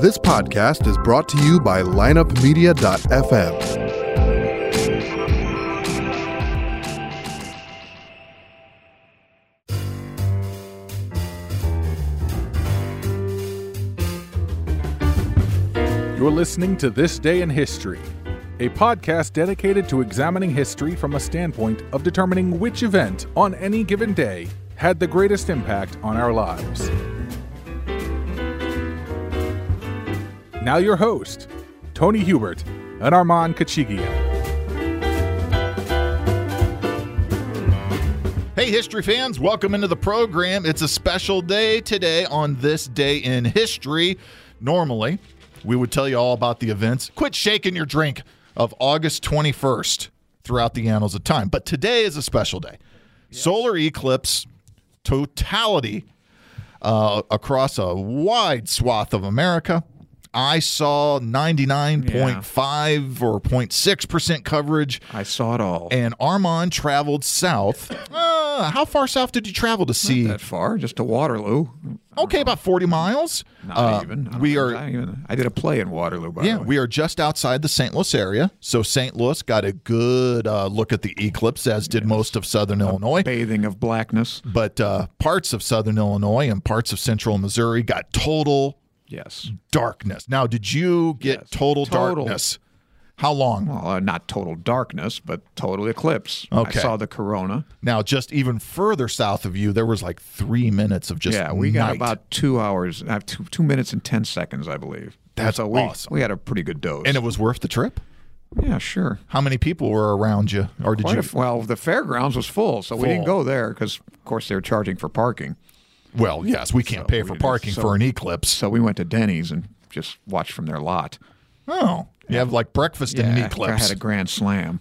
This podcast is brought to you by lineupmedia.fm. You're listening to This Day in History, a podcast dedicated to examining history from a standpoint of determining which event on any given day had the greatest impact on our lives. Now your host, Tony Hubert and Armand Kachigian. Hey, history fans, welcome into the program. It's a special day today on This Day in History. Normally, we would tell you all about the events. Quit shaking your drink of August 21st throughout the annals of time. But today is a special day. Yes. Solar eclipse totality across a wide swath of America. I saw 99.5 or 0.6% coverage. I saw it all. And Armand traveled south. How far south did you travel to see? Not that far, just to Waterloo. Okay, about 40 miles. Not even. I did a play in Waterloo, by the way. We are just outside the St. Louis area. So St. Louis got a good look at the eclipse, as did most of southern Illinois. Bathing of blackness. But parts of southern Illinois and parts of central Missouri got total darkness. Now, did you get total darkness? How long? Well, not total darkness, but total eclipse. Okay. I saw the corona. Now, just even further south of you, there was like 3 minutes of just we got night. about 2 hours, 2 minutes and 10 seconds, I believe. That's awesome. We had a pretty good dose. And it was worth the trip? Yeah, sure. How many people were around you? Or did Well, the fairgrounds was full, so we didn't go there because, of course, they were charging for parking. Well, yes, we can't pay for parking for an eclipse. So we went to Denny's and just watched from their lot. Oh, you have like breakfast in an eclipse. I had a grand slam.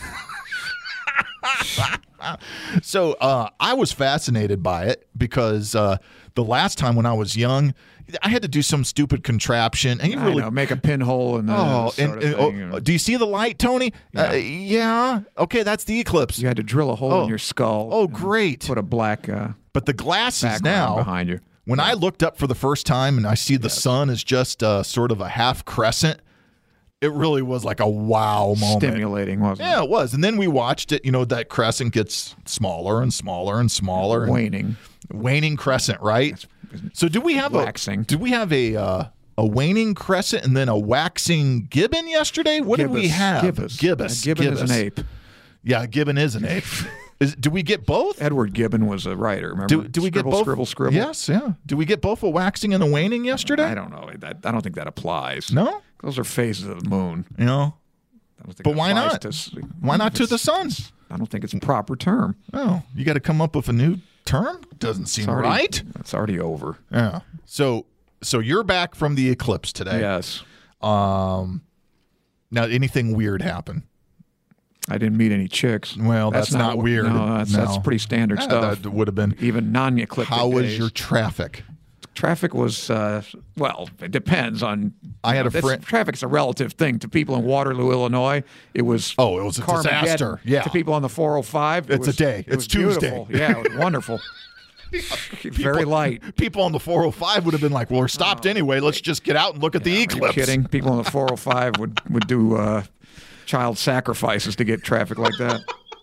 So I was fascinated by it because the last time when I was young, I had to do some stupid contraption. And I know, make a pinhole in the thing. Do you see the light, Tony? Yeah. Okay, that's the eclipse. You had to drill a hole in your skull. Oh, great. Put a black but the glasses now behind you. When I looked up for the first time and I see the sun is just sort of a half crescent, it really was like a wow moment. Stimulating, wasn't it? Yeah, it was. And then we watched it. You know, that crescent gets smaller and smaller and smaller. Waning crescent, right? So do we have waxing? Do we have a waning crescent and then a waxing gibbon yesterday? What did we have? Gibbous. Gibbon is an ape. Yeah, gibbon is an ape. Do we get both? Edward Gibbon was a writer. Remember? Do we get both? Scribble. Yes, yeah. Do we get both a waxing and a waning yesterday? I don't know. I don't think that applies. No? Those are phases of the moon. You know? But why not? Why not to the sun? I don't think it's a proper term. Oh, you got to come up with a new term? Doesn't seem right. It's already over. Yeah. So you're back from the eclipse today. Yes. Now, anything weird happen? I didn't meet any chicks. Well, that's not weird. No, that's pretty standard stuff. That would have been. Even non-ecliptic How was days. your traffic? Traffic was, it depends on. I had a friend. Traffic's a relative thing. To people in Waterloo, Illinois, it was. Oh, it was a disaster. Yeah. To people on the 405, it's a day. It's Tuesday. Beautiful. Yeah, it was wonderful. Very light. People on the 405 would have been like, well, we're stopped anyway. Let's just get out and look at the eclipse. Are you kidding? People on the 405 would do child sacrifices to get traffic like that.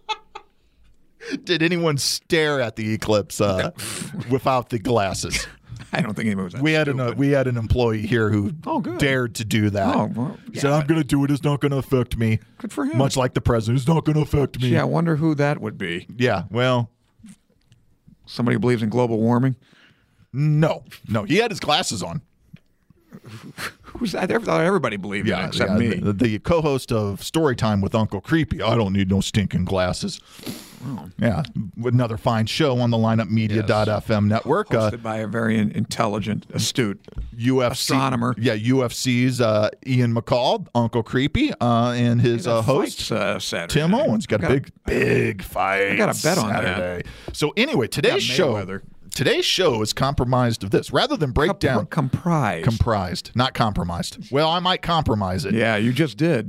Did anyone stare at the eclipse without the glasses? I don't think anyone was. We had an employee here who dared to do that. Oh, well, He said, "I'm going to do it. It's not going to affect me." Good for him. Much like the president, it's not going to affect me. Yeah, I wonder who that would be. Yeah, well, somebody who believes in global warming. No, he had his glasses on. Who's that? I thought everybody believed in it except me. The co-host of Storytime with Uncle Creepy. I don't need no stinking glasses. Oh. Yeah, another fine show on the lineupmedia.fm network. Hosted by a very intelligent, astute astronomer. Yeah, UFC's Ian McCall, Uncle Creepy, and his host, Saturday Tim Owens. Got a big fight. I got a bet on Saturday. So anyway, today's show is compromised of this. Rather than break down. Comprised, not compromised. Well, I might compromise it. Yeah, you just did.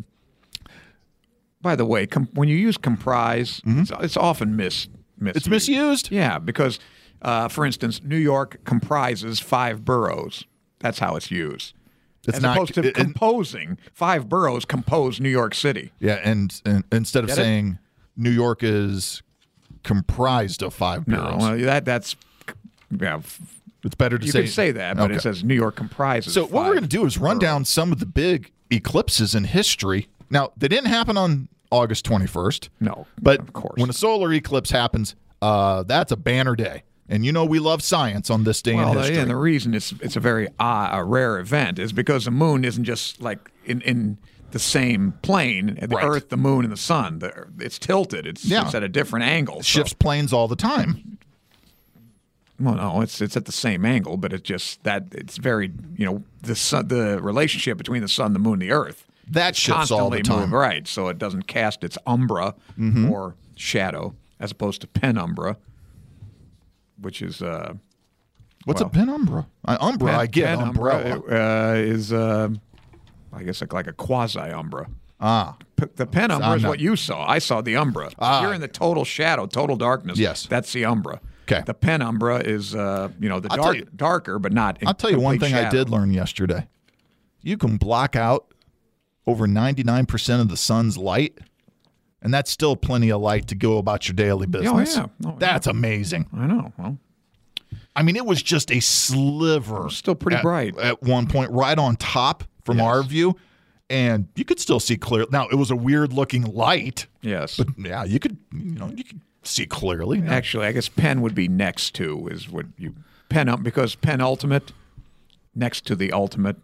By the way, when you use comprise, it's often misused. It's misused? Yeah, because, for instance, New York comprises 5 boroughs. That's how it's used. It's As not opposed to composing. 5 boroughs compose New York City. Yeah, and instead of Get it? saying New York is comprised of 5 boroughs, No, that's yeah. it's better to You say. could say that, but Okay. it says New York comprises. So what we're 5 going to do is run down some of the big eclipses in history. Now, they didn't happen on August 21st. No, But of course. when a solar eclipse happens, that's a banner day. And you know we love science on this day in history. and the reason it's a very a rare event is because the moon isn't just like in the same plane. The Right. Earth, the moon, and the sun. It's tilted. It's at a different angle. So- Shifts planes all the time. Well, no, it's at the same angle, but it's very the sun, the relationship between the sun, the moon, the Earth. That shifts all the constantly time. move, right? So it doesn't cast its umbra or shadow as opposed to penumbra, which is What's a penumbra? Umbra, I get. Umbrella. is I guess like a quasi umbra. Ah. The penumbra I'm is not- what you saw. I saw the umbra. Ah. You're in the total shadow, total darkness. Yes. That's the umbra. 'Kay. The penumbra is the tell you- darker, but not. I'll tell you one complete thing I shadow. did learn yesterday. You can block out over 99% of the sun's light, and that's still plenty of light to go about your daily business. yeah. Oh, yeah. That's amazing. I know. Well, I mean, it was just a sliver. Still pretty bright. At one point, right on top from our view, and you could still see clear. Now, it was a weird-looking light, yes. but yeah, you could see clearly. Actually, I guess pen would be next to is what you because penultimate next to the ultimate.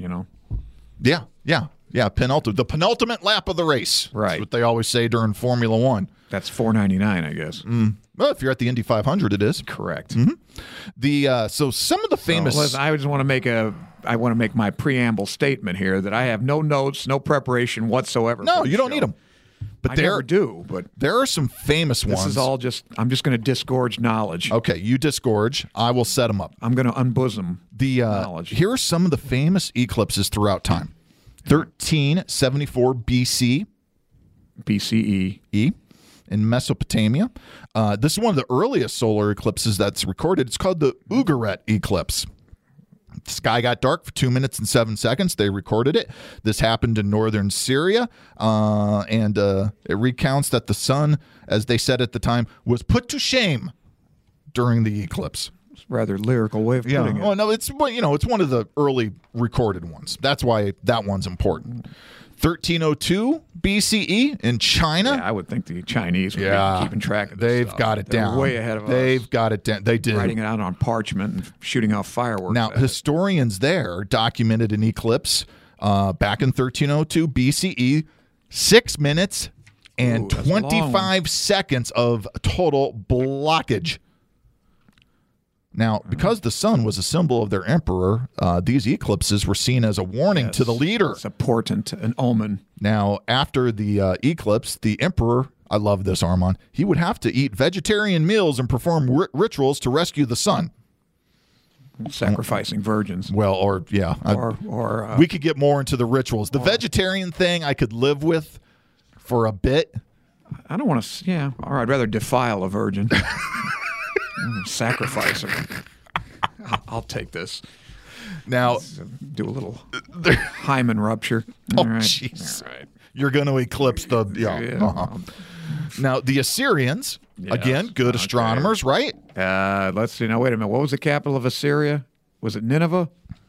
Yeah. Penultimate, the penultimate lap of the race. Right. That's what they always say during Formula One. That's $4.99, I guess. Well, if you're at the Indy 500, it is. Correct. So some of the famous. Listen, I just want to make my preamble statement here that I have no notes, no preparation whatsoever. No, for the you don't show. need them. But I there never do. But there are some famous this ones. is all just. I'm just going to disgorge knowledge. Okay, you disgorge. I will set them up. I'm going to unbosom knowledge. Here are some of the famous eclipses throughout time. 1374 BCE BCE. in Mesopotamia. This is one of the earliest solar eclipses that's recorded. It's called the Ugarit eclipse. The sky got dark for 2 minutes and 7 seconds. They recorded it. This happened in northern Syria, and it recounts that the sun, as they said at the time, was put to shame during the eclipse. It's a rather lyrical way of putting it. Oh no, it's one of the early recorded ones. That's why that one's important. 1302 BCE in China. Yeah, I would think the Chinese would be keeping track of this They've stuff. got it They're down. way ahead of us. They've got it down. They did. Writing it out on parchment and shooting off fireworks. Now, at it. historians there documented an eclipse back in 1302 BCE, 6 minutes and Ooh, that's a long 25 seconds of total blockage. Now, because the sun was a symbol of their emperor, these eclipses were seen as a warning to the leader. It's a portent, an omen. Now, after the eclipse, the emperor, I love this, Armand, he would have to eat vegetarian meals and perform rituals to rescue the sun. Sacrificing virgins. Well, or we could get more into the rituals. The vegetarian thing I could live with for a bit. I don't want to. Yeah, or I'd rather defile a virgin. Sacrifice her. I'll take this. Now, Do a little hymen rupture. oh All right. jeez, All right. you're going to eclipse the Now, the Assyrians, again, good astronomers, right? Let's see. Now, wait a minute. What was the capital of Assyria? Was it Nineveh?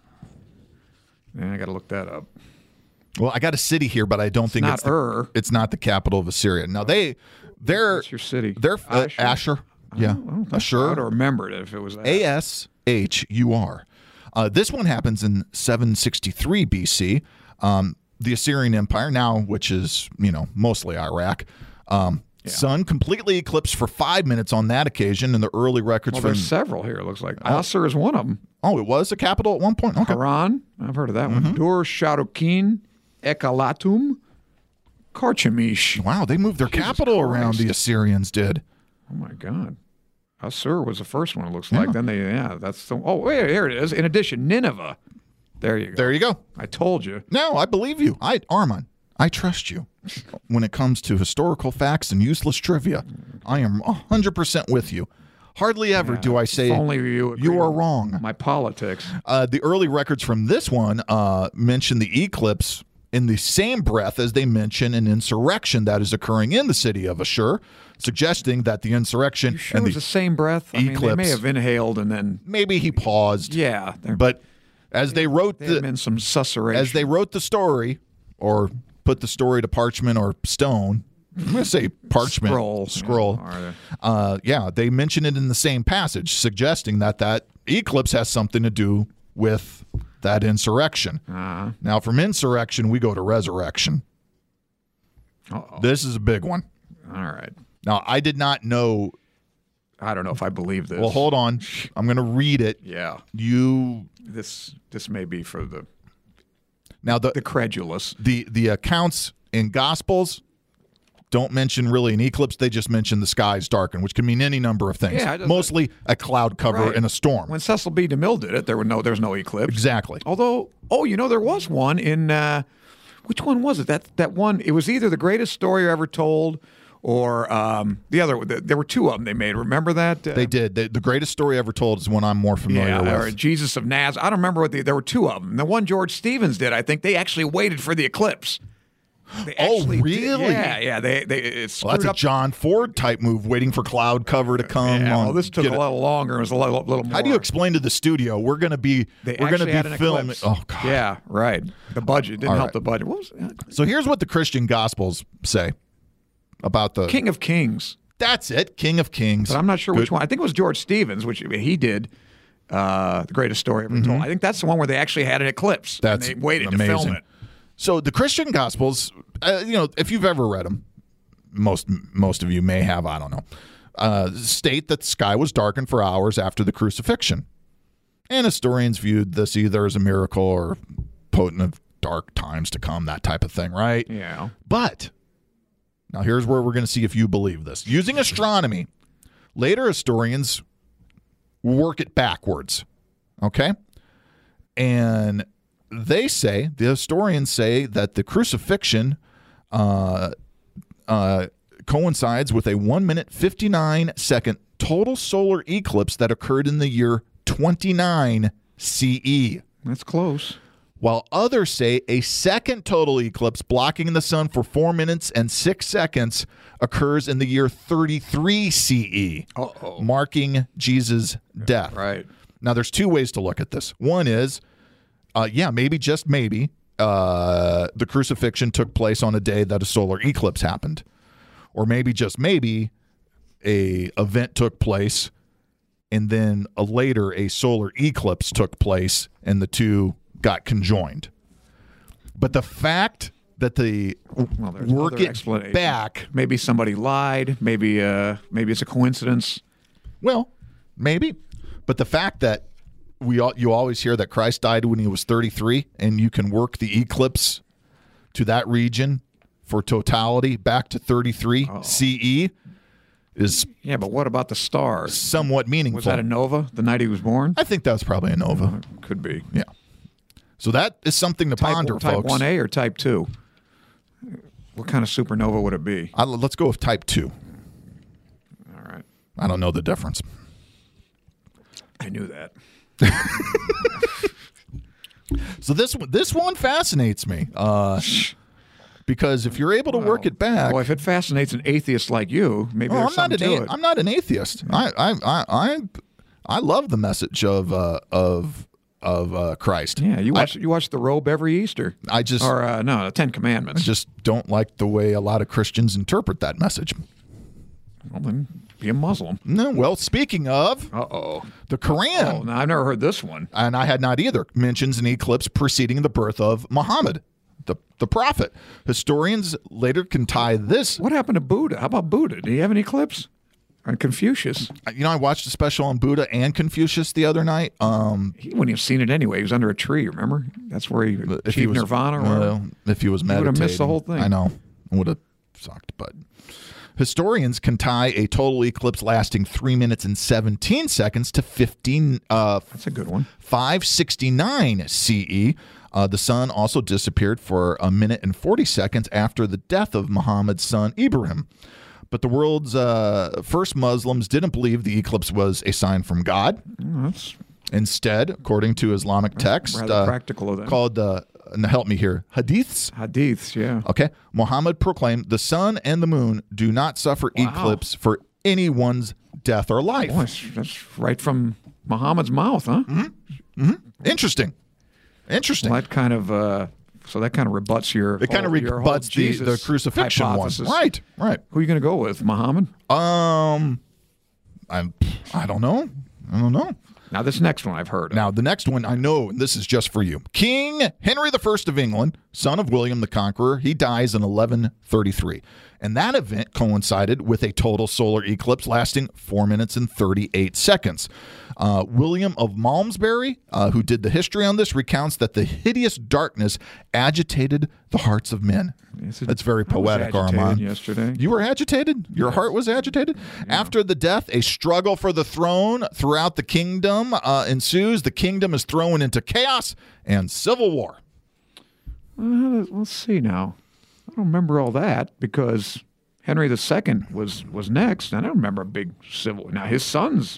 I got to look that up. Well, I got a city here, but I don't think not Ur. It's not the capital of Assyria. Now, they're What's your city? They're Asher. Yeah, I Ashur. would have remembered it if it was that. Ashur. This one happens in 763 BC. The Assyrian Empire, now which is mostly Iraq, sun completely eclipsed for 5 minutes on that occasion. In the early records Well, from there's several here. It looks like Assur is one of them. it was a capital at one point. Okay, Haran, I've heard of that Mm-hmm. one. Dur Sharukin, Ekalatum, Karchemish. wow, they moved their capital around. Christ. The Assyrians did. Oh my God. Assur was the first one, it looks like. Then that's the. Oh, wait, here it is. In addition, Nineveh. There you go. There you go. I told you. No, I believe you. Armand, I trust you. When it comes to historical facts and useless trivia, I am 100% with you. Hardly ever do I say If only you agree you are with wrong. my politics. The early records from this one mention the eclipse in the same breath as they mention an insurrection that is occurring in the city of Ashur, suggesting that the insurrection Sure, and it was the same breath. I mean, they eclipse. may have inhaled and then maybe he paused. yeah, But as they wrote there have been some susurration. as they wrote the story, or put the story to parchment or stone, I'm going to say parchment. Scroll. Yeah, They mention it in the same passage, suggesting that eclipse has something to do with that insurrection. Now, from insurrection, we go to resurrection. Uh-oh. This is a big one. All right. Now, I did not know. I don't know if I believe this. Well, hold on. I'm going to read it. Yeah. This may be for the credulous. The accounts in Gospels don't mention really an eclipse. They just mention the skies darken, which can mean any number of things. Yeah, Mostly a cloud cover Right. and a storm. When Cecil B. DeMille did it, there's no eclipse. Exactly. Although, there was one in which one was it? That one. It was either The Greatest Story Ever Told or the other. There were two of them they made. Remember that? They did. The greatest story ever told is one I'm more familiar or with. Jesus of Nazareth. I don't remember there were two of them. The one George Stevens did, I think they actually waited for the eclipse. They Oh, actually did. really? Yeah. They Well, screwed that's a up. John Ford type move, waiting for cloud cover to come. Yeah, on. well, this took a little longer. It was a little more. How do you explain to the studio we're going to be They we're going to actually had be an filming? eclipse. Oh God. Yeah, right. The budget didn't All help right. the budget. What was So here's what the Christian Gospels say about the King of Kings? That's it, King of Kings. But I'm not sure Good. which one. I think it was George Stevens, which he did. The Greatest Story Ever Told. I think that's the one where they actually had an eclipse. That's and they waited to amazing. film it. So the Christian Gospels, if you've ever read them, most of you may have, I don't know, state that the sky was darkened for hours after the crucifixion. And historians viewed this either as a miracle or potent of dark times to come, that type of thing, right? Yeah. But now here's where we're going to see if you believe this. Using astronomy, later historians work it backwards, okay? And the historians say that the crucifixion coincides with a 1 minute 59 second total solar eclipse that occurred in the year 29 CE. That's close. While others say a second total eclipse blocking the sun for 4 minutes and 6 seconds occurs in the year 33 CE, marking Jesus' death. Right. Now, there's two ways to look at this. One is, maybe, just maybe, the crucifixion took place on a day that a solar eclipse happened. Or maybe, just maybe, a event took place and then later a solar eclipse took place and the two got conjoined. But the fact that they work it back, maybe somebody lied. Maybe it's a coincidence. well, maybe. But the fact that you always hear that Christ died when he was 33, and you can work the eclipse to that region for totality back to 33 CE is Yeah, but what about the stars? somewhat meaningful. Was that a nova the night he was born? I think that was probably a nova. Could be. Yeah. So that is something to ponder, type folks. 1A or type 2? What kind of supernova would it be? Let's go with type 2. All right. I don't know the difference. I knew that. So this one fascinates me because if you're able to work it back, Well, if it fascinates an atheist like you, maybe there's something to it. I'm not an atheist. I love the message of Christ. Yeah, you watch The Robe every Easter. I just the Ten Commandments. just don't like the way a lot of Christians interpret that message. Well, then be a Muslim. No, well, speaking of the Quran, Oh, no, I've never heard this one. and I had not either, mentions an eclipse preceding the birth of Muhammad, the prophet. Historians later can tie this. What happened to Buddha? How about Buddha? Do you have an eclipse? On Confucius? I watched a special on Buddha and Confucius the other night. He wouldn't have seen it anyway. He was under a tree, remember? That's where he achieved nirvana. If he was meditating, would have missed the whole thing. I know. It would have sucked, but historians can tie a total eclipse lasting 3 minutes and 17 seconds to 15. That's a good one. 569 CE. The sun also disappeared for 1 minute and 40 seconds after the death of Muhammad's son Ibrahim. But the world's first Muslims didn't believe the eclipse was a sign from God. That's Instead, according to Islamic text, rather practical of them. called, help me here, hadiths. Hadiths, yeah. Okay. Muhammad proclaimed the sun and the moon do not suffer eclipse for anyone's death or life. Boy, that's right from Muhammad's mouth, huh? Interesting. Well, that kind of rebuts your. It kind of whole rebuts the Jesus crucifixion hypothesis. one. Right. Who are you going to go with, Muhammad? I don't know. Now this next one I've heard of. Now, the next one I know, and this is just for you. King Henry I of England, son of William the Conqueror, he dies in 1133. And that event coincided with a total solar eclipse lasting 4 minutes and 38 seconds. William of Malmesbury, who did the history on this, recounts that the hideous darkness agitated the hearts of men. That's very poetic, I was agitated Armand. yesterday. You were agitated? Your heart was agitated? Yeah. After the death, a struggle for the throne throughout the kingdom ensues. The kingdom is thrown into chaos and civil war. Let's see now. I don't remember all that because Henry II was next. I don't remember a big civil. Now his sons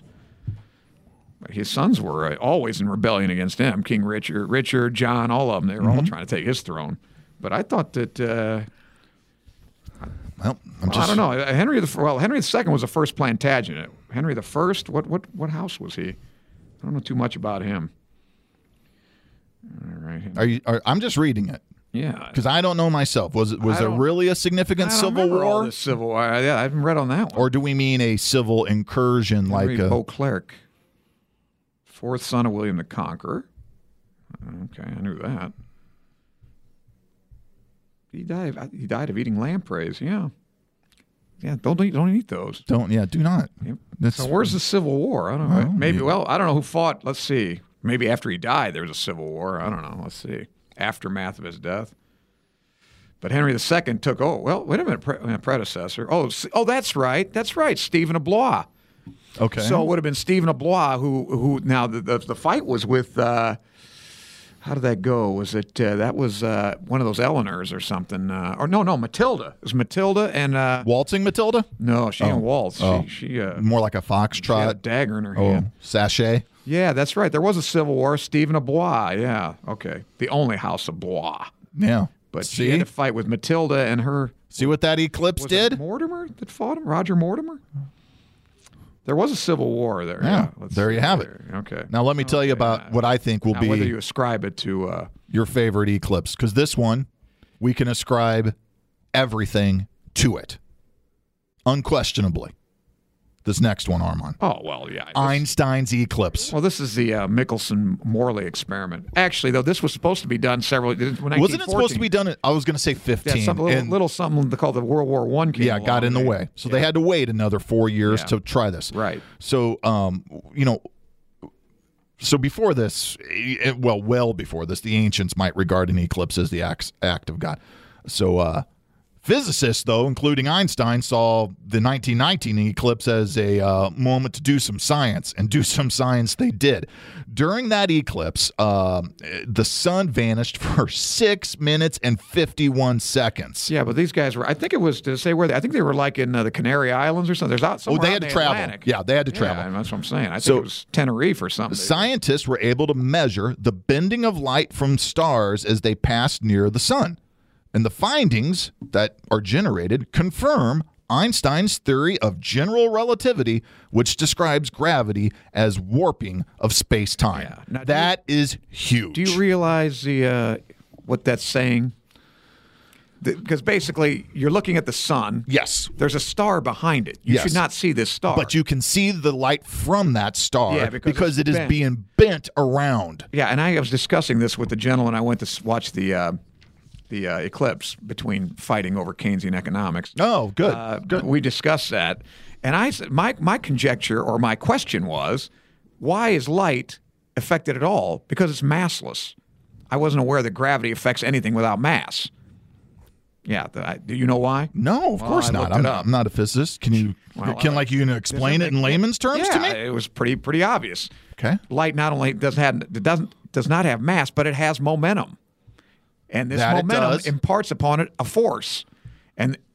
were always in rebellion against him. King Richard, John, all of them. They were all trying to take his throne. But I thought that. I don't know. Henry II was the first Plantagenet. Henry I, what house was he? I don't know too much about him. All right. I'm just reading it. Yeah, because I don't know myself. Was there really a significant civil war? All this civil war. Yeah, I haven't read on that one. Or do we mean a civil incursion Henry like Beauclerc, fourth son of William the Conqueror? Okay, I knew that. He died of eating lampreys. Yeah. Don't eat those. Do not. Yep. So where's the Civil War? I don't know. Maybe. Well, I don't know who fought. Let's see. Maybe after he died, there was a Civil War. I don't know. Let's see. Aftermath of his death. But Henry II took. Oh well. Wait a minute. Predecessor. Oh, that's right. That's right. Stephen of Blois. Okay. So it would have been Stephen of Blois who now the fight was with. How did that go? Was it that was one of those Eleanors or something? Or no, Matilda. It was Matilda and waltzing Matilda? No, she didn't waltz. She more like a foxtrot. She had a dagger in her hand. Sachet. Yeah, that's right. There was a civil war. Stephen of Blois. Yeah, okay. The only house of Blois. Yeah, but she had to fight with Matilda and her. See what that eclipse did? It Mortimer that fought him. Roger Mortimer. There was a civil war there. Yeah, there you have it. Okay. Now let me tell you about what I think will be whether you ascribe it to your favorite eclipse, because this one we can ascribe everything to it, unquestionably. This next one, Armand. Oh well, yeah. Einstein's eclipse. Well, this is the Michelson-Morley experiment. Actually, though, this was supposed to be done Wasn't it supposed to be done? I was going to say 15. Yeah, little something called the World War I came along. Got in the way. So they had to wait another 4 years to try this. Right. So, so before this, well before this, the ancients might regard an eclipse as the act of God. So, physicists, though, including Einstein, saw the 1919 eclipse as a moment to do some science, and do some science they did. During that eclipse, the sun vanished for 6 minutes and 51 seconds. Yeah, but these guys were, I think it was, to say where, I think they were like in the Canary Islands or something. There's they had to travel. Atlantic. Yeah, they had to travel. Yeah, that's what I'm saying. I think it was Tenerife or something. Scientists were able to measure the bending of light from stars as they passed near the sun. And the findings that are generated confirm Einstein's theory of general relativity, which describes gravity as warping of space-time. Yeah. Now, that is huge. Do you realize what that's saying? Because basically, you're looking at the sun. Yes. There's a star behind it. You should not see this star. But you can see the light from that star because it is being bent around. Yeah, and I was discussing this with the gentleman. I went to watch the eclipse between fighting over Keynesian economics. Oh, good. Good. We discussed that. And I said, my conjecture or my question was, why is light affected at all? Because it's massless. I wasn't aware that gravity affects anything without mass. Yeah. Do you know why? No, of course not. I'm not a physicist. Can you explain it in layman's terms to me? It was pretty obvious. Okay. Light not only does not have mass, but it has momentum. And this momentum imparts upon it a force. And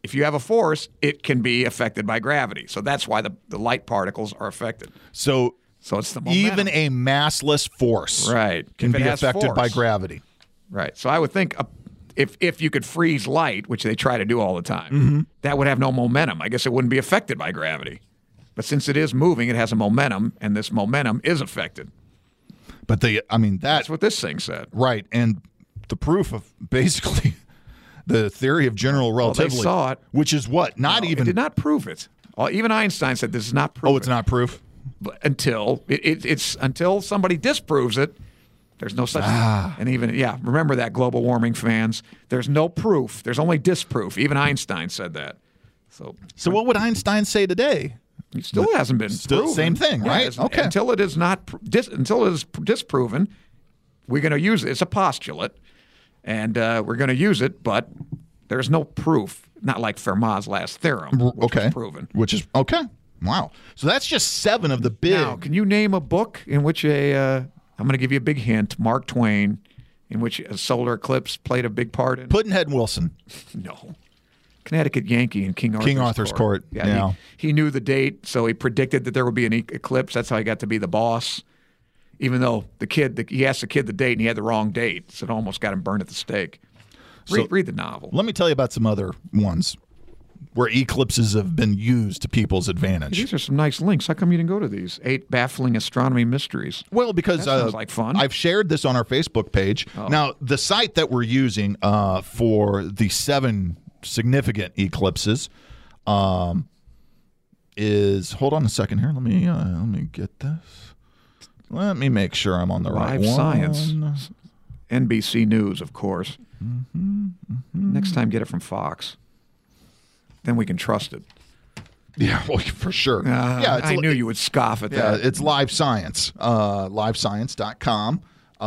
if you have a force, it can be affected by gravity. So that's why the light particles are affected. So it's the momentum. even a massless force Right. can If it be has affected by force. gravity. Right. So I would think if you could freeze light, which they try to do all the time, that would have no momentum. I guess it wouldn't be affected by gravity. But since it is moving, it has a momentum, and this momentum is affected. But That's what this thing said. right, and the proof of basically the theory of general relativity, saw it. which is what? Not No, even. It did not prove it. Even Einstein said this is not proof. Oh, it's not proof. Until it's until somebody disproves it. There's no such and even remember that, global warming fans. There's no proof. There's only disproof. Even Einstein said that. So what would Einstein say today? it still hasn't been proven. Same thing, right? it's- Okay. Until it is not until it is disproven, we're going to use it. It's a postulate, and we're going to use it, but there's no proof. Not like Fermat's last theorem, which Okay. was proven. Which is okay. Wow. So that's just 7 of the big. Now, can you name a book in which I'm going to give you a big hint, Mark Twain, in which a solar eclipse played a big part in? Pudd'nhead Wilson. No. Connecticut Yankee in King Arthur's Court. Yeah. He knew the date, so he predicted that there would be an eclipse. That's how he got to be the boss. Even though he asked the kid the date and he had the wrong date, so it almost got him burned at the stake. Read the novel. Let me tell you about some other ones where eclipses have been used to people's advantage. These are some nice links. How come you didn't go to these? 8 baffling astronomy mysteries. Well, because That sounds like fun. I've shared this on our Facebook page. Now, the site that we're using for the 7 significant eclipses is. Hold on a second here. Let me get this. Let me make sure I'm on the right Live one. Science. NBC News, of course. Next time, get it from Fox. Then we can trust it. Yeah, well, for sure. I knew you would scoff at Yeah, that. it's Live Science. LiveScience.com.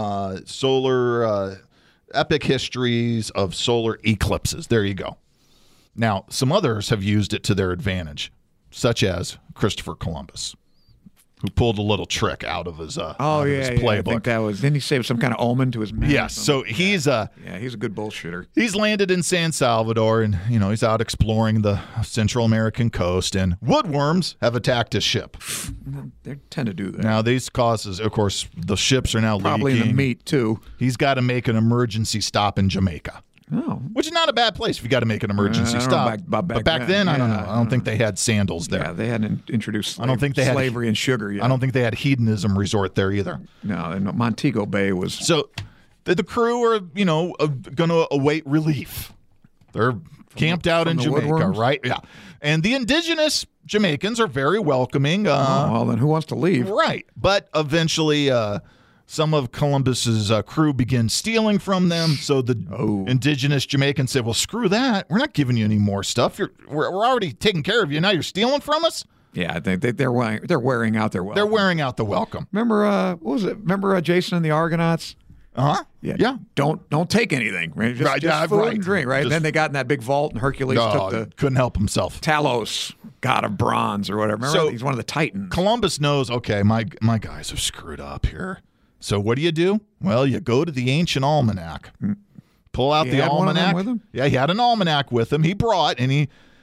Solar epic histories of solar eclipses. There you go. Now, some others have used it to their advantage, such as Christopher Columbus, who pulled a little trick out of his Oh, out of yeah, his yeah. I playbook. think that was. Didn't he say some kind of omen to his men? or Yes, something? so he's he's a good bullshitter. he's landed in San Salvador, and he's out exploring the Central American coast, and woodworms have attacked his ship. They tend to do that. Now, these causes, of course, the ships are now Probably in leaking. the meat too. He's got to make an emergency stop in Jamaica, Oh, which is not a bad place if you got to make an emergency I don't know stop. about But back then, I don't know. I don't think they had sandals there. yeah. They hadn't introduced. I don't think they had- slavery and sugar yet. I don't think they had hedonism resort there either. No, Montego Bay was. So the crew are, going to await relief. They're camped out in the Jamaica, woodworms? right? Yeah. And the indigenous Jamaicans are very welcoming. well, then who wants to leave? Right. But eventually, some of Columbus's crew begin stealing from them. So the indigenous Jamaicans say, well, screw that. We're not giving you any more stuff. We're already taking care of you. Now you're stealing from us? Yeah, I think they're wearing out their welcome. They're wearing out the welcome. Remember, what was it? Remember Jason and the Argonauts? Uh-huh. Yeah. Don't take anything. Right? Just, Right, just yeah, food right. and drink, right? Just- Then they got in that big vault, and Hercules took the couldn't help himself. Talos, god of bronze, or whatever. Remember, So- he's one of the Titans. Columbus knows, okay, my guys are screwed up here. So what do? Well, you go to the ancient almanac. Pull out He the had one of them almanac. with him? Yeah, he had an almanac with him. He brought, and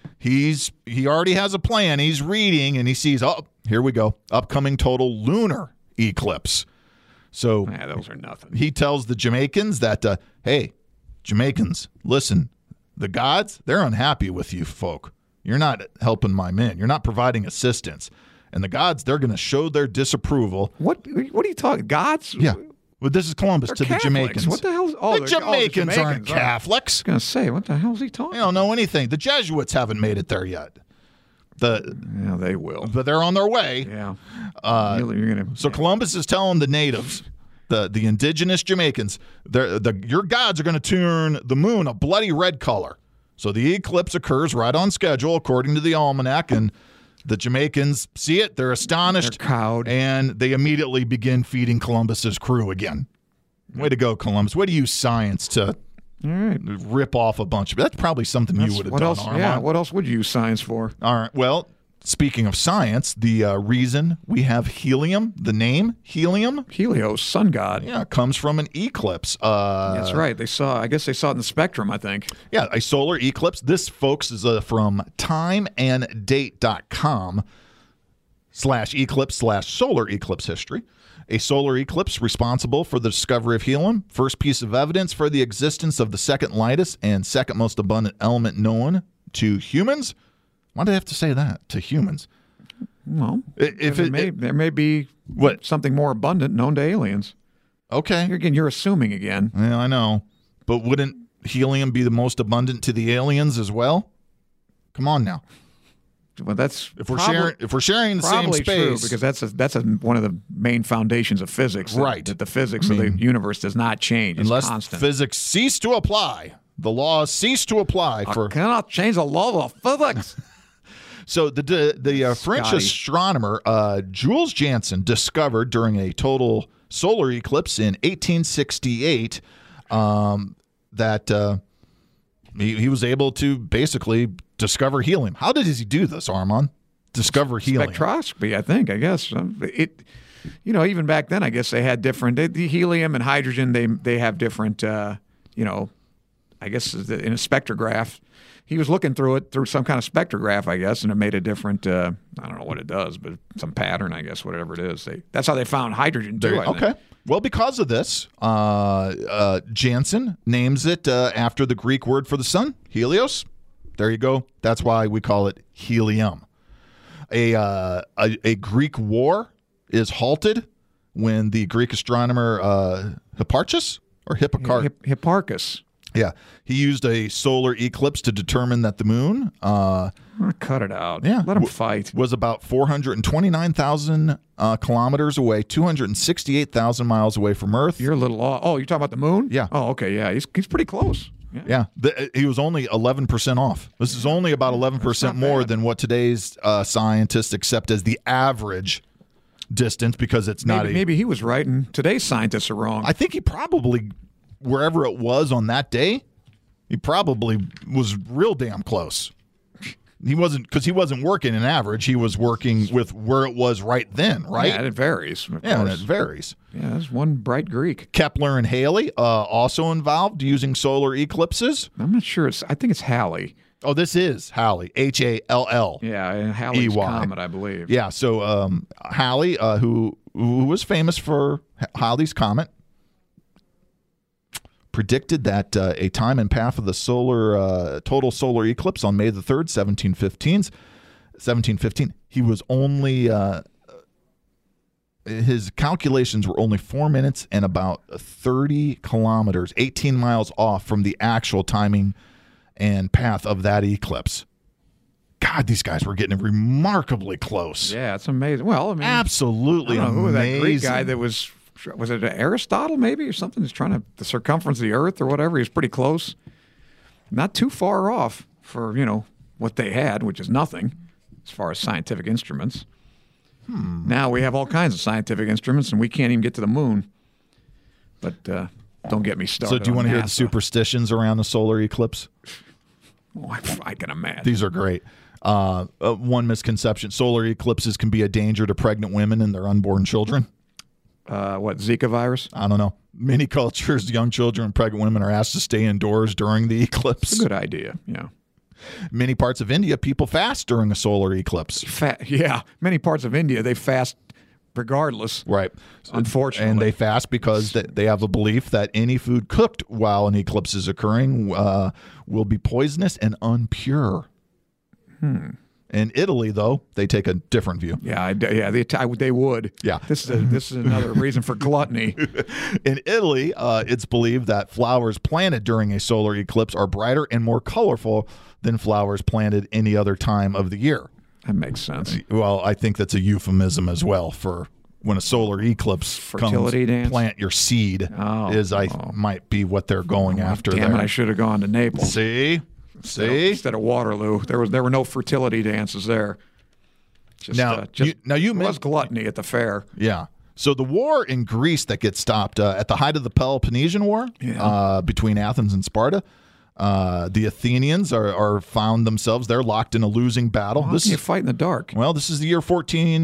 he already has a plan. He's reading, and he sees, oh, here we go, upcoming total lunar eclipse. So Yeah, those are nothing. he tells the Jamaicans that, hey, Jamaicans, listen, the gods, they're unhappy with you folk. You're not helping my men. You're not providing assistance. And the gods, they're going to show their disapproval. What are you talking? Gods? Yeah. Well, this is Columbus They're to the Catholics. Jamaicans. What the hell? Oh, the Jamaicans aren't I Catholics. was going to say, what the hell is he talking? They don't know anything. The Jesuits haven't made it there yet. Yeah, they will. But they're on their way. Yeah. So Columbus is telling the natives, the indigenous Jamaicans, your gods are going to turn the moon a bloody red color. So the eclipse occurs right on schedule according to the almanac, and the Jamaicans see it. They're astonished. They're cowed. And they immediately begin feeding Columbus's crew again. Way to go, Columbus. Way to use science to All right. rip off a bunch of. That's probably something you would have What done, else? Armand. Yeah. What else would you use science for? All right. Well, speaking of science, the reason we have helium, the name helium, Helios, sun god. yeah, comes from an eclipse. That's right. I guess they saw it in the spectrum, I think. Yeah, a solar eclipse. This, folks, is from timeanddate.com/eclipse/solar eclipse history. A solar eclipse responsible for the discovery of helium, first piece of evidence for the existence of the second lightest and second most abundant element known to humans. Why do I have to say that? To humans? Well, there may be what? Something more abundant known to aliens. Okay. You're assuming again. Yeah, I know. But wouldn't helium be the most abundant to the aliens as well? Come on now. Well, that's if we're sharing the same space, true, because that's one of the main foundations of physics. Right. That the physics of the universe does not change. It's unless constant. Physics cease to apply. The laws cease to apply I cannot change the law of physics. So the French astronomer Jules Janssen discovered during a total solar eclipse in 1868 that he was able to basically discover helium. How did he do this, Armand? Discover helium? Spectroscopy, I think. I guess even back then, I guess they had different. The helium and hydrogen, they have different. I guess in a spectrograph. He was looking through it through some kind of spectrograph, I guess, and it made a different, I don't know what it does, but some pattern, I guess, whatever it is. That's how they found hydrogen, too. Okay. Well, because of this, Janssen names it after the Greek word for the sun, Helios. There you go. That's why we call it helium. A Greek war is halted when the Greek astronomer Hipparchus. Yeah, he used a solar eclipse to determine that the moon cut it out. Yeah, let him fight. Was about 429,000 kilometers away, 268,000 miles away from Earth. You're a little off. Oh, you're talking about the moon? Yeah. Oh, okay. Yeah, he's pretty close. Yeah. He was only 11% off. This is only about 11% more than what today's scientists accept as the average distance, because it's not. Maybe he was right, and today's scientists are wrong. I think he probably, wherever it was on that day, he probably was real damn close. He wasn't working an average. He was working with where it was right then, right? Yeah, it varies. Yeah, it varies. Yeah, there's one bright Greek. Kepler and Halley also involved using solar eclipses. I'm not sure. I think it's Halley. Oh, this is Halley, Hall. Yeah, and Halley's Comet, I believe. Yeah, so Halley, who was famous for Halley's Comet, predicted that a time and path of the total solar eclipse on May the 3rd, 1715. He was only his calculations were only 4 minutes and about 30 kilometers, 18 miles off from the actual timing and path of that eclipse. God, these guys were getting remarkably close. Yeah, it's amazing. Well, I mean, absolutely amazing. Who was that Greek guy that was it Aristotle maybe or something? He's trying the circumference of the Earth or whatever. He was pretty close. Not too far off for, what they had, which is nothing as far as scientific instruments. Now we have all kinds of scientific instruments, and we can't even get to the moon. But don't get me started. So do you want to hear the superstitions around the solar eclipse? Oh, I can imagine. These are great. One misconception: solar eclipses can be a danger to pregnant women and their unborn children. What, Zika virus? I don't know. Many cultures, young children and pregnant women are asked to stay indoors during the eclipse. It's a good idea, yeah. Many parts of India, people fast during a solar eclipse. Yeah, many parts of India, they fast regardless. Right. Unfortunately. And they fast because they have a belief that any food cooked while an eclipse is occurring will be poisonous and impure. In Italy, though, they take a different view. Yeah, they would. Yeah, this is another reason for gluttony. In Italy, it's believed that flowers planted during a solar eclipse are brighter and more colorful than flowers planted any other time of the year. That makes sense. Well, I think that's a euphemism as well for when a solar eclipse fertility comes. Dance? Plant your seed might be what they're going after. Damn there. I should have gone to Naples. See. Instead of Waterloo, there were no fertility dances there. You was gluttony at the fair. Yeah. So the war in Greece that gets stopped at the height of the Peloponnesian War between Athens and Sparta, The Athenians are found themselves, they're locked in a losing battle. How can you fight in the dark? Well, this is the year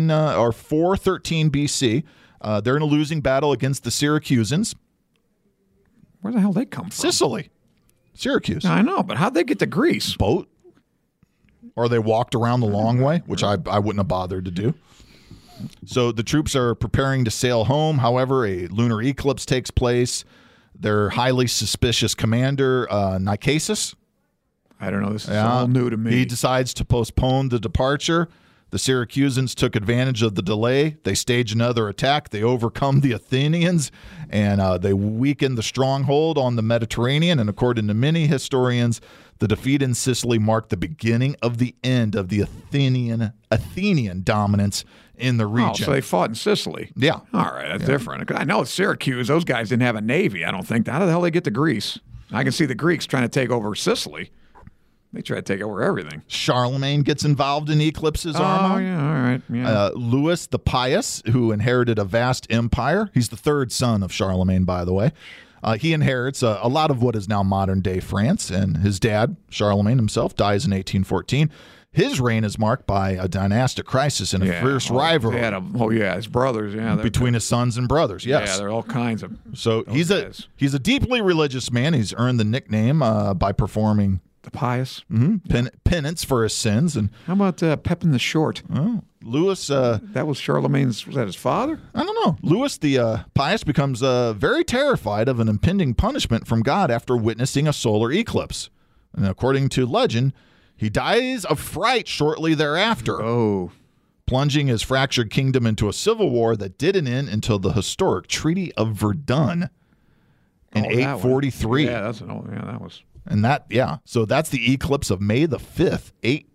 413 BC. They're in a losing battle against the Syracusans. Where the hell they come from? Sicily. Syracuse. I know, but how'd they get to Greece? Boat. Or they walked around the long way, which I wouldn't have bothered to do. So the troops are preparing to sail home. However, a lunar eclipse takes place. Their highly suspicious commander, Nicasus. I don't know. This is all new to me. He decides to postpone the departure. The Syracusans took advantage of the delay. They stage another attack. They overcome the Athenians, and they weaken the stronghold on the Mediterranean. And according to many historians, the defeat in Sicily marked the beginning of the end of the Athenian dominance in the region. Oh, so they fought in Sicily. Yeah. All right, that's different. I know it's Syracuse. Those guys didn't have a navy, I don't think. How the hell did they get to Greece? I can see the Greeks trying to take over Sicily. They try to take over everything. Charlemagne gets involved in eclipses, Armand. Oh, yeah, all right. Yeah. Louis the Pious, who inherited a vast empire. He's the third son of Charlemagne, by the way. He inherits a lot of what is now modern-day France, and his dad, Charlemagne himself, dies in 1814. His reign is marked by a dynastic crisis and a fierce rivalry. His brothers, between his sons and brothers. Yes, yeah, there are all kinds of. So he's a deeply religious man. He's earned the nickname by performing the pious penance for his sins. And how about Pepin the Short? Oh, Louis. That was Charlemagne's. Was that his father? I don't know. Louis the Pious becomes very terrified of an impending punishment from God after witnessing a solar eclipse, and according to legend, he dies of fright shortly thereafter. Oh. Plunging his fractured kingdom into a civil war that didn't end until the historic Treaty of Verdun in 843. Yeah, that was. And so that's the eclipse of May the 5th,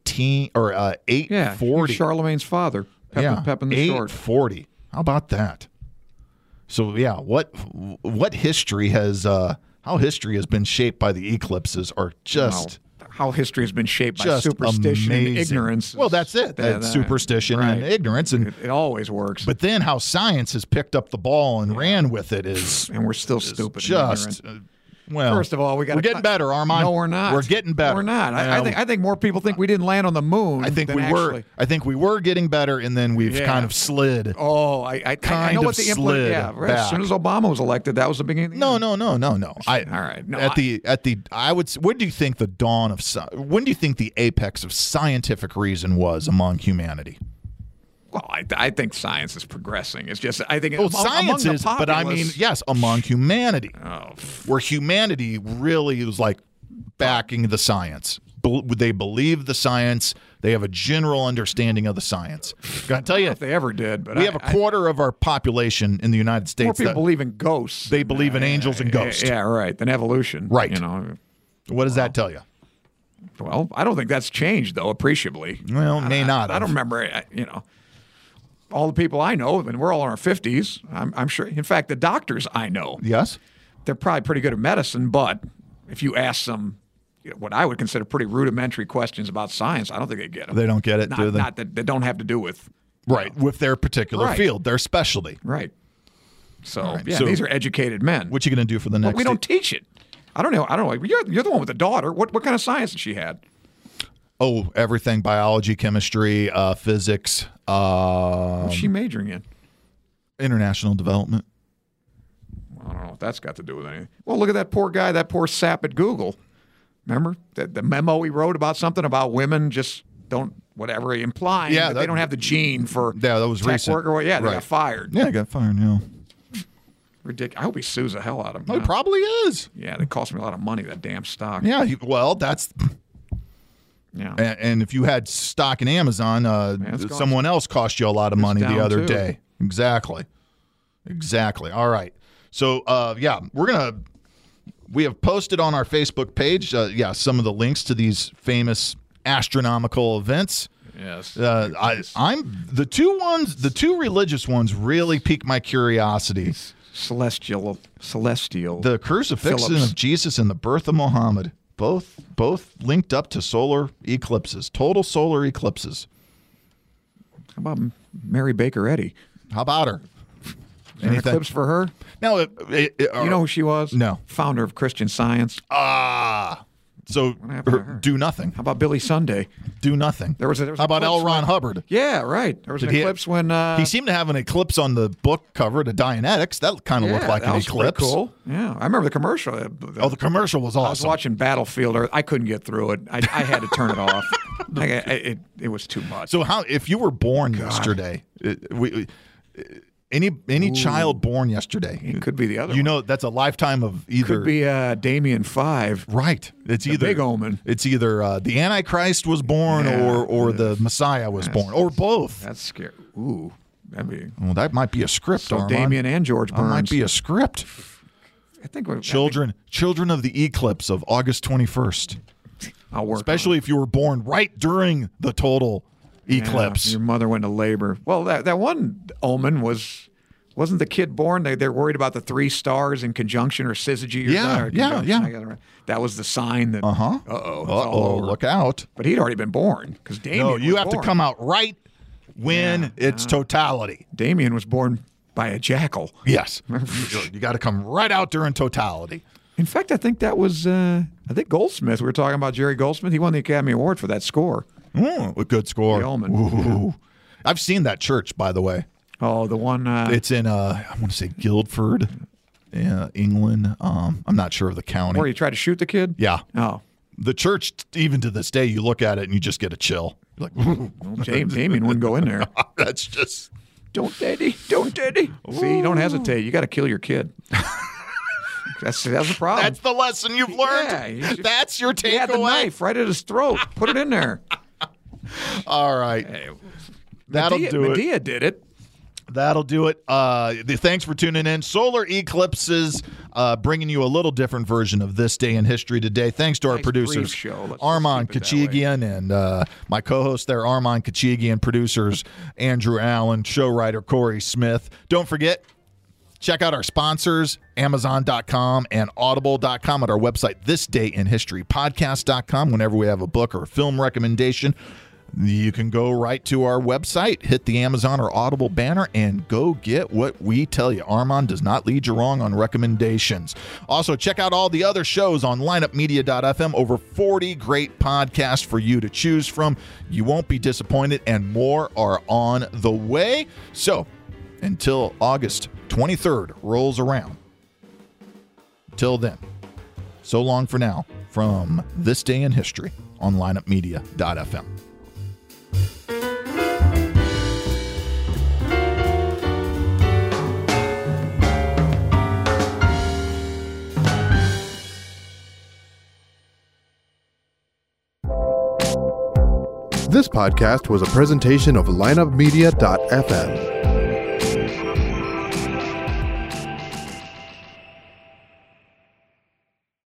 840. Charlemagne's father, Pepin the Short. 840. How about that? So what history has how history has been shaped by the eclipses are just how history has been shaped by superstition and ignorance. Well, that's it. That's superstition and ignorance. And it always works. But then how science has picked up the ball and ran with it is... And we're still stupid just... Well, first of all, we're getting better, Armand. No, we're not. We're getting better. We're not. I think more people think we didn't land on the moon. I think we were getting better, and then we've kind of slid. Oh, I know what the slid. Yeah, right. As soon as Obama was elected, that was the beginning. No. All right. No, when do you think the dawn of when do you think the apex of scientific reason was among humanity? Well, I think science is progressing. It's just I think science is, but I mean, yes, among humanity, where humanity really was like backing the science. They believe the science. They have a general understanding of the science. Got to tell you, if they ever did, but we have a quarter of our population in the United States. More people believe in ghosts. They believe in angels and ghosts. Yeah, right. Than evolution. Right. What does that tell you? Well, I don't think that's changed though appreciably. Well, may not. I don't remember. All the people I know, and we're all in our 50s, I'm sure. In fact, the doctors I know, yes, they're probably pretty good at medicine, but if you ask them what I would consider pretty rudimentary questions about science, I don't think they get them. They don't get it, do they? Not that they don't have to do with... with their particular field, their specialty. Right. So, so these are educated men. What you going to do for the next... But we don't teach it. I don't know. You're the one with the daughter. What kind of science has she had? Oh, everything. Biology, chemistry, physics. What's she majoring in? International development. I don't know what that's got to do with anything. Well, look at that poor guy, that poor sap at Google. Remember the memo he wrote about something about women just don't, whatever, implying that they don't have the gene for that was tech recent. Work or, they got fired. Yeah, got fired, Ridiculous. I hope he sues the hell out of him. Oh, he probably is. Yeah, it cost me a lot of money, that damn stock. Yeah, that's... Yeah. And if you had stock in Amazon, someone else cost you a lot of money the other day. Exactly. All right. So, we have posted on our Facebook page, some of the links to these famous astronomical events. Yes. I'm the two religious ones really pique my curiosity. Celestial. The crucifixion of Jesus and the birth of Muhammad. Both linked up to solar eclipses, total solar eclipses. How about Mary Baker Eddy? How about her? Any eclipse for her? No. You know who she was? No. Founder of Christian Science. So What happened to her? do nothing. How about Billy Sunday? Do nothing. There was an How about L. eclipse Ron when- Hubbard? Yeah, right. There was an Did he- eclipse when He seemed to have an eclipse on the book cover to Dianetics. That kind of looked like that an was pretty eclipse. Cool. Yeah, I remember the commercial. Oh, the commercial was I was awesome. watching Battlefield Earth. I couldn't get through it. I had to turn it off. It was too much. So how if you were born yesterday, any child born yesterday, it could be the other. you one. know that's a lifetime of either Could be Damien 5. right. It's either big omen. It's either the Antichrist was born Yeah. or the Messiah was born or both. That's scary. Ooh, that'd be. Well, that might be a script. So Armand. Damien and George That Burns. might be a script. I think Children of the eclipse of August 21st. I'll work. Especially if you were born right during the total eclipse. Your mother went to labor. Well, that one omen wasn't the kid born? They're worried about the 3 stars in conjunction or syzygy. Or Yeah, something, or yeah, conjunction. yeah. I got it right. That was the sign that. It's all over. Look out. But he'd already been born because Damien. No, you was have born. to come out right when it's totality. Damien was born by a jackal. Yes. You got to come right out during totality. In fact, I think that was Goldsmith. We were talking about Jerry Goldsmith. He won the Academy Award for that score. A good score. The Omen. Ooh. I've seen that church, by the way. Oh, the one. It's in, I want to say Guildford, England. I'm not sure of the county. where you tried to shoot the kid? Yeah. Oh. The church, even to this day, you look at it and you just get a chill. You're like, Well, Damien wouldn't go in there. that's just. Don't, Daddy. Don't, Daddy. See, don't hesitate. You got to kill your kid. That's the problem. That's the lesson you've learned. Yeah, you just- That's your He had the takeaway. knife right at his throat. Put it in there. All right. That'll do it. Medea did it. That'll do it. Thanks for tuning in. Solar eclipses, bringing you a little different version of this day in history today. Thanks to our Nice producers, brief show. Let's Armand keep it that way. Kachigian and my co-host there, Armand Kachigian, producers Andrew Allen, show writer Corey Smith. Don't forget, check out our sponsors, Amazon.com and Audible.com, at our website, thisdayinhistorypodcast.com. Whenever we have a book or a film recommendation, you can go right to our website, hit the Amazon or Audible banner, and go get what we tell you. Armand does not lead you wrong on recommendations. Also, check out all the other shows on lineupmedia.fm. Over 40 great podcasts for you to choose from. You won't be disappointed, and more are on the way. So, until August 23rd rolls around, till then, so long for now from This Day in History on lineupmedia.fm. This podcast was a presentation of lineupmedia.fm.